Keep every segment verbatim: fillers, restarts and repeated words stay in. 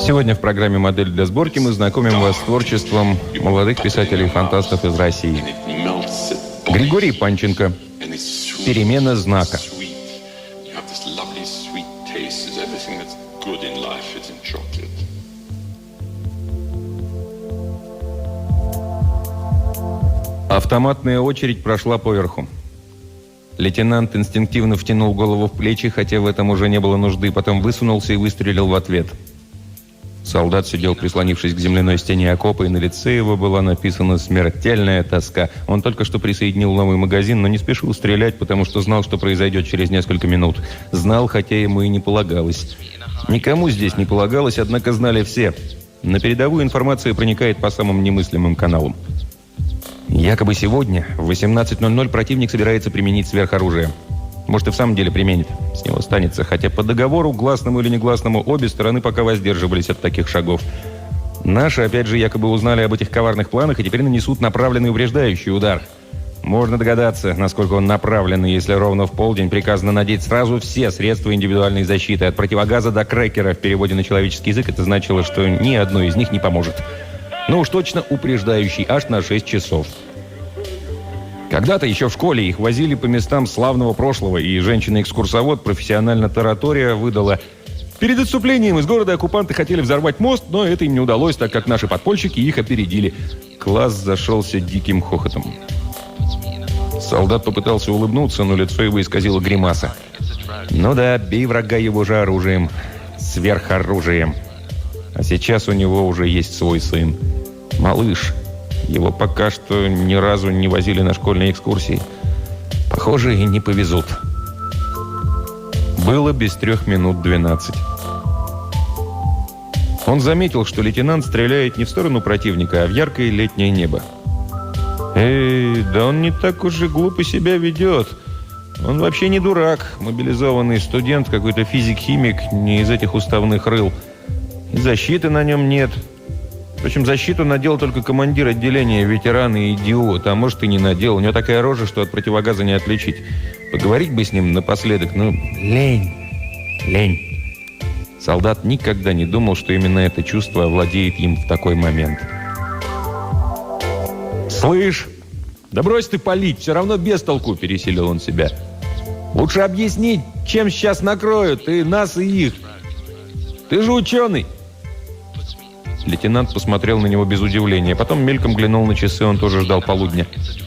Сегодня в программе «Модель для сборки» мы знакомим вас с творчеством молодых писателей и фантастов из России. Григорий Панченко. «Перемена знака». Автоматная очередь прошла поверху. Лейтенант инстинктивно втянул голову в плечи, хотя в этом уже не было нужды, потом высунулся и выстрелил в ответ. Солдат сидел, прислонившись к земляной стене окопа, и на лице его была написана смертельная тоска. Он только что присоединил новый магазин, но не спешил стрелять, потому что знал, что произойдет через несколько минут. Знал, хотя ему и не полагалось. Никому здесь не полагалось, однако знали все. На передовую информация проникает по самым немыслимым каналам. Якобы сегодня в восемнадцать ноль ноль противник собирается применить сверхоружие. Может, и в самом деле применит. С него останется. Хотя по договору, гласному или негласному, обе стороны пока воздерживались от таких шагов. Наши, опять же, якобы узнали об этих коварных планах и теперь нанесут направленный упреждающий удар. Можно догадаться, насколько он направленный, если ровно в полдень приказано надеть сразу все средства индивидуальной защиты. От противогаза до крекера в переводе на человеческий язык это значило, что ни одно из них не поможет. Ну уж точно упреждающий, аж на шесть часов. Когда-то еще в школе их возили по местам славного прошлого, и женщина-экскурсовод, профессионально таратория, выдала: перед отступлением из города оккупанты хотели взорвать мост, но это им не удалось, так как наши подпольщики их опередили. Класс зашелся диким хохотом. Солдат попытался улыбнуться, но лицо его исказило гримаса. Ну да, бей врага его же оружием, сверхоружием. А сейчас у него уже есть свой сын. Малыш. Его пока что ни разу не возили на школьные экскурсии. Похоже, и не повезут. Было без трех минут двенадцать. Он заметил, что лейтенант стреляет не в сторону противника, а в яркое летнее небо. Эй, да он не так уж и глупо себя ведет. Он вообще не дурак. Мобилизованный студент, какой-то физик-химик, не из этих уставных рыл. И защиты на нем нет. Впрочем, защиту надел только командир отделения, ветеран и идиот. А может, и не надел. У него такая рожа, что от противогаза не отличить. Поговорить бы с ним напоследок, но лень. Лень. Солдат никогда не думал, что именно это чувство овладеет им в такой момент. «Слышь, да брось ты палить, все равно без толку», — пересилил он себя. «Лучше объяснить, чем сейчас накроют, и нас, и их. Ты же ученый». Лейтенант посмотрел на него без удивления. Потом мельком глянул на часы, он тоже ждал полудня.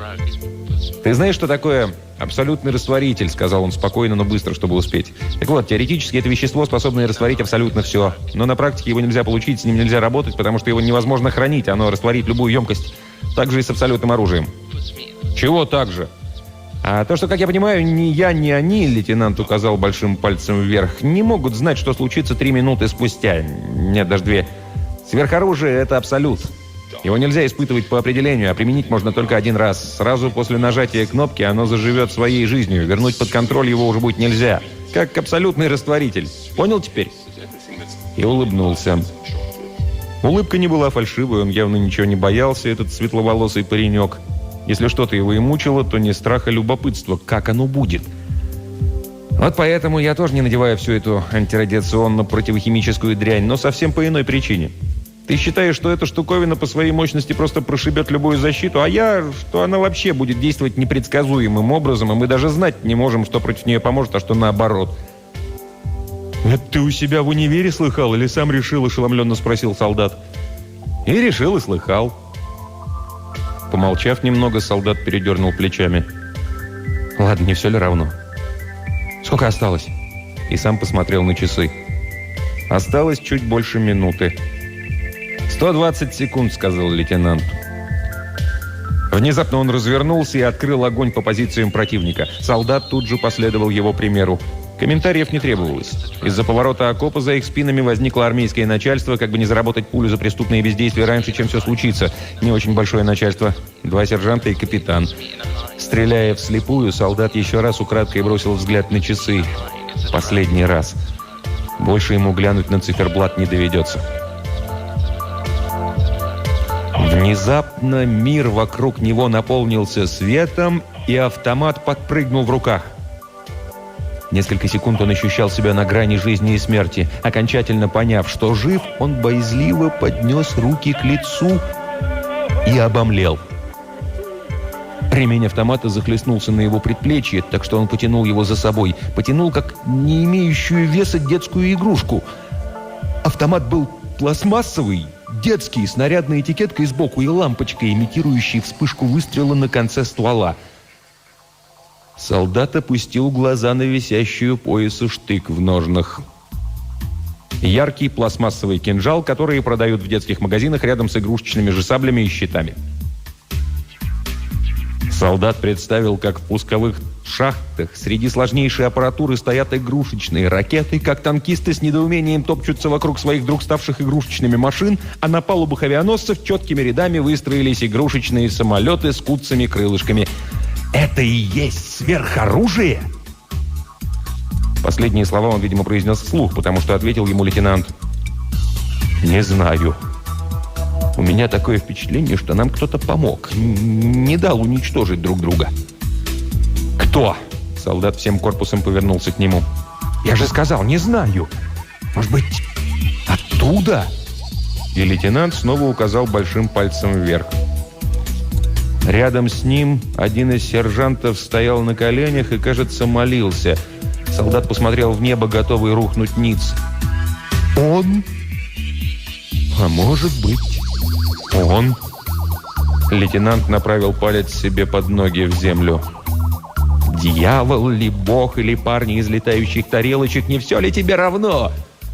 «Ты знаешь, что такое абсолютный растворитель?» — сказал он спокойно, но быстро, чтобы успеть. «Так вот, теоретически это вещество, способное растворить абсолютно все. Но на практике его нельзя получить, с ним нельзя работать, потому что его невозможно хранить. Оно растворит любую емкость. Так же и с абсолютным оружием». «Чего так же?» «А то, что, как я понимаю, ни я, ни они, — лейтенант указал большим пальцем вверх, — не могут знать, что случится три минуты спустя. Нет, даже две. Сверхоружие — это абсолют. Его нельзя испытывать по определению, а применить можно только один раз. Сразу после нажатия кнопки оно заживет своей жизнью. Вернуть под контроль его уже будет нельзя. Как абсолютный растворитель. Понял теперь?» И улыбнулся. Улыбка не была фальшивой, он явно ничего не боялся, этот светловолосый паренек. Если что-то его и мучило, то не страх, а любопытство. Как оно будет? Вот поэтому я тоже не надеваю всю эту антирадиационно-противохимическую дрянь, но совсем по иной причине. Ты считаешь, что эта штуковина по своей мощности просто прошибет любую защиту, а я, что она вообще будет действовать непредсказуемым образом, и мы даже знать не можем, что против нее поможет, а что наоборот. «Это ты у себя в универе слыхал или сам решил?» — ошеломленно спросил солдат. «И решил, и слыхал». Помолчав немного, солдат передернул плечами. «Ладно, не все ли равно? Сколько осталось?» И сам посмотрел на часы. Осталось чуть больше минуты. «сто двадцать секунд», — сказал лейтенант. Внезапно он развернулся и открыл огонь по позициям противника. Солдат тут же последовал его примеру. Комментариев не требовалось. Из-за поворота окопа за их спинами возникло армейское начальство, как бы не заработать пулю за преступные бездействия раньше, чем все случится. Не очень большое начальство. Два сержанта и капитан. Стреляя вслепую, солдат еще раз украдкой бросил взгляд на часы. Последний раз. Больше ему глянуть на циферблат не доведется. Внезапно мир вокруг него наполнился светом, и автомат подпрыгнул в руках. Несколько секунд он ощущал себя на грани жизни и смерти. Окончательно поняв, что жив, он боязливо поднес руки к лицу и обомлел. Ремень автомата захлестнулся на его предплечье, так что он потянул его за собой. Потянул, как не имеющую веса детскую игрушку. Автомат был пластмассовый, детский, с нарядной этикеткой сбоку и лампочкой, имитирующей вспышку выстрела на конце ствола. Солдат опустил глаза на висящую поясу штык в ножнах. Яркий пластмассовый кинжал, который продают в детских магазинах рядом с игрушечными же саблями и щитами. Солдат представил, как в пусковых шахтах среди сложнейшей аппаратуры стоят игрушечные ракеты, как танкисты с недоумением топчутся вокруг своих вдруг ставших игрушечными машин, а на палубах авианосцев четкими рядами выстроились игрушечные самолеты с куцами-крылышками. «Это и есть сверхоружие?» Последние слова он, видимо, произнес вслух, потому что ответил ему лейтенант: «Не знаю. У меня такое впечатление, что нам кто-то помог, не дал уничтожить друг друга». «Кто?» Солдат всем корпусом повернулся к нему. «Я же сказал, не знаю. Может быть, оттуда?» И лейтенант снова указал большим пальцем вверх. Рядом с ним один из сержантов стоял на коленях и, кажется, молился. Солдат посмотрел в небо, готовый рухнуть ниц. «Он? А может быть, он?» Лейтенант направил палец себе под ноги в землю. «Дьявол ли, бог или парни из летающих тарелочек, не все ли тебе равно?»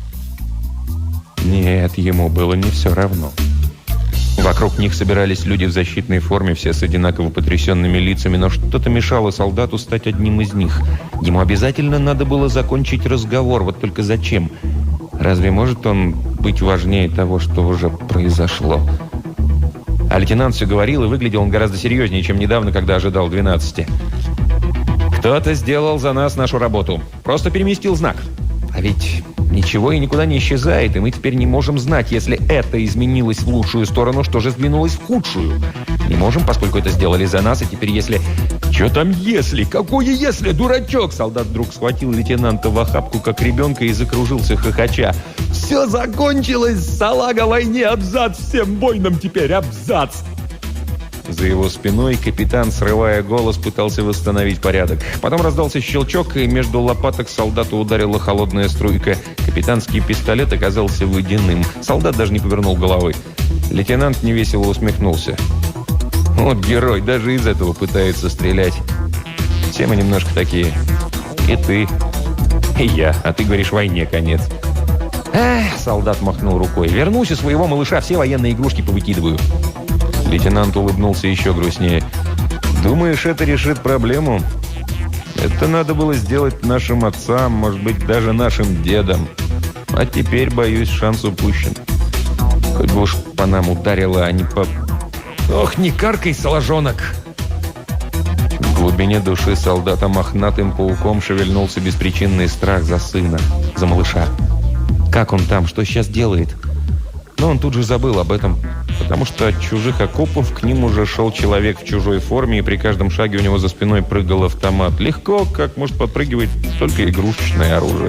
Нет, ему было не все равно. Вокруг них собирались люди в защитной форме, все с одинаково потрясенными лицами, но что-то мешало солдату стать одним из них. Ему обязательно надо было закончить разговор, вот только зачем? Разве может он быть важнее того, что уже произошло? А лейтенант все говорил, и выглядел он гораздо серьезнее, чем недавно, когда ожидал двенадцати. «Кто-то сделал за нас нашу работу. Просто переместил знак. А ведь ничего и никуда не исчезает, и мы теперь не можем знать, если это изменилось в лучшую сторону, что же сдвинулось в худшую. Не можем, поскольку это сделали за нас, и теперь если...» «Че там если? Какое если, дурачок?» Солдат вдруг схватил лейтенанта в охапку, как ребенка, и закружился хохоча. «Все закончилось! Салага войне! Абзац! Всем воинам теперь абзац!» За его спиной капитан, срывая голос, пытался восстановить порядок. Потом раздался щелчок, и между лопаток солдата ударила холодная струйка. Капитанский пистолет оказался водяным. Солдат даже не повернул головы. Лейтенант невесело усмехнулся. «Вот герой, даже из этого пытается стрелять. Все мы немножко такие. И ты, и я. А ты говоришь, войне конец». «Эх!» — солдат махнул рукой. «Вернусь у своего малыша, все военные игрушки повыкидываю». Лейтенант улыбнулся еще грустнее. «Думаешь, это решит проблему? Это надо было сделать нашим отцам, может быть, даже нашим дедам. А теперь, боюсь, шанс упущен. Хоть бы уж по нам ударило, а не по... Ох, не каркай, соложонок!» В глубине души солдата мохнатым пауком шевельнулся беспричинный страх за сына, за малыша. Как он там, что сейчас делает? Но он тут же забыл об этом, потому что от чужих окопов к ним уже шел человек в чужой форме, и при каждом шаге у него за спиной прыгал автомат. Легко, как может подпрыгивать только игрушечное оружие.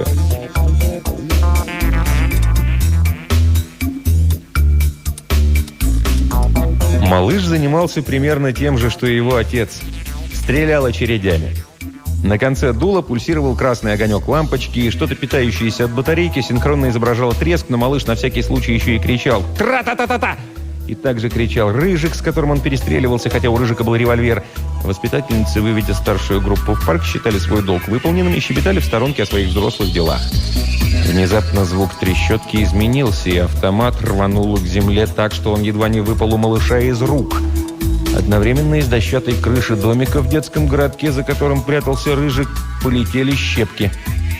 Малыш занимался примерно тем же, что и его отец. Стрелял очередями. На конце дула пульсировал красный огонек лампочки, и что-то питающееся от батарейки синхронно изображало треск, но малыш на всякий случай еще и кричал «Тра-та-та-та-та!». И также кричал Рыжик, с которым он перестреливался, хотя у Рыжика был револьвер. Воспитательницы, выведя старшую группу в парк, считали свой долг выполненным и щебетали в сторонке о своих взрослых делах. Внезапно звук трещотки изменился, и автомат рванул к земле так, что он едва не выпал у малыша из рук. Одновременно из дощатой крыши домика в детском городке, за которым прятался Рыжик, полетели щепки.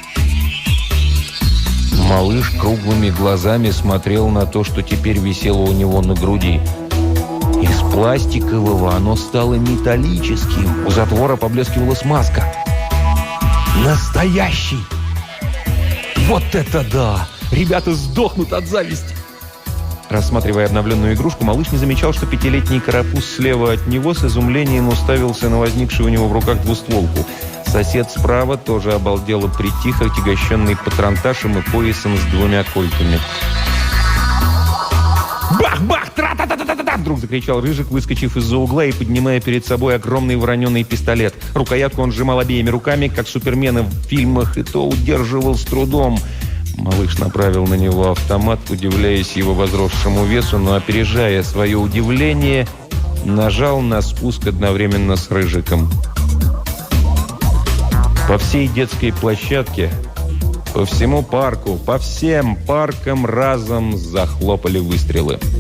Малыш круглыми глазами смотрел на то, что теперь висело у него на груди. Из пластикового оно стало металлическим. У затвора поблескивала смазка. Настоящий! Вот это да! Ребята сдохнут от зависти! Рассматривая обновленную игрушку, малыш не замечал, что пятилетний карапуз слева от него с изумлением уставился на возникшую у него в руках двустволку. Сосед справа тоже обалдело притих, отягощенный патронташем и поясом с двумя кольками. «Бах-бах! Тра-та-та-та-та-та!» Вдруг закричал Рыжик, выскочив из-за угла и поднимая перед собой огромный вороненый пистолет. Рукоятку он сжимал обеими руками, как супермены в фильмах, и то удерживал с трудом. Малыш направил на него автомат, удивляясь его возросшему весу, но, опережая свое удивление, нажал на спуск одновременно с Рыжиком. По всей детской площадке, по всему парку, по всем паркам разом захлопали выстрелы.